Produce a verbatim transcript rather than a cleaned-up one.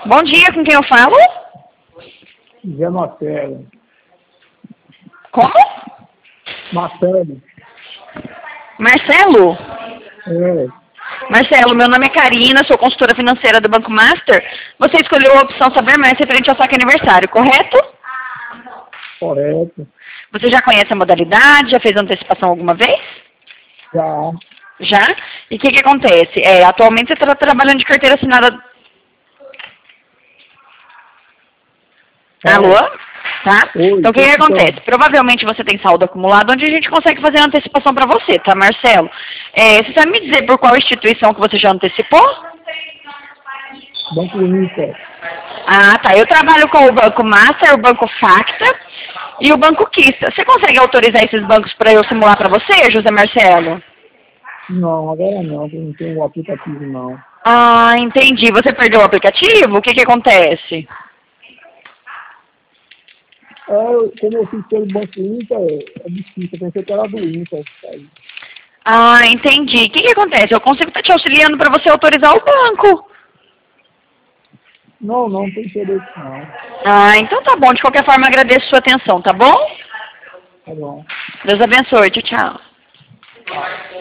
Bom dia, com quem eu falo? Zé Marcelo. Como? Marcelo. Marcelo? É, Marcelo, meu nome é Karina, sou consultora financeira do Banco Master. Você escolheu a opção Saber Mais referente ao saque aniversário, correto? correto. Você já conhece a modalidade? Já fez antecipação alguma vez? Já. Já? E o que, que acontece? É, atualmente você está trabalhando de carteira assinada. É. Alô? Tá? Oi, Então o que, que tô acontece? escutando. Provavelmente você tem saldo acumulado onde a gente consegue fazer a antecipação para você, tá, Marcelo? É, você sabe me dizer por qual instituição que você já antecipou? Banco Inter. Ah, tá. Eu trabalho com o Banco Master, o Banco Facta e o Banco Kista. Você consegue autorizar esses bancos para eu simular para você, José Marcelo? Não, agora não, porque não tem o aplicativo não. Ah, entendi. Você perdeu o aplicativo? O que que acontece? É, eu- como eu fiz pelo Banco Inter, é difícil, eu pensei que era do Inter. Sabe? Ah, entendi. O que que acontece? Eu consigo estar te auxiliando para você autorizar o banco. Não, não tem interesse não. Ah, então tá bom. De qualquer forma, agradeço a sua atenção, tá bom? Tá bom. Deus abençoe. Tchau, tchau. Tá.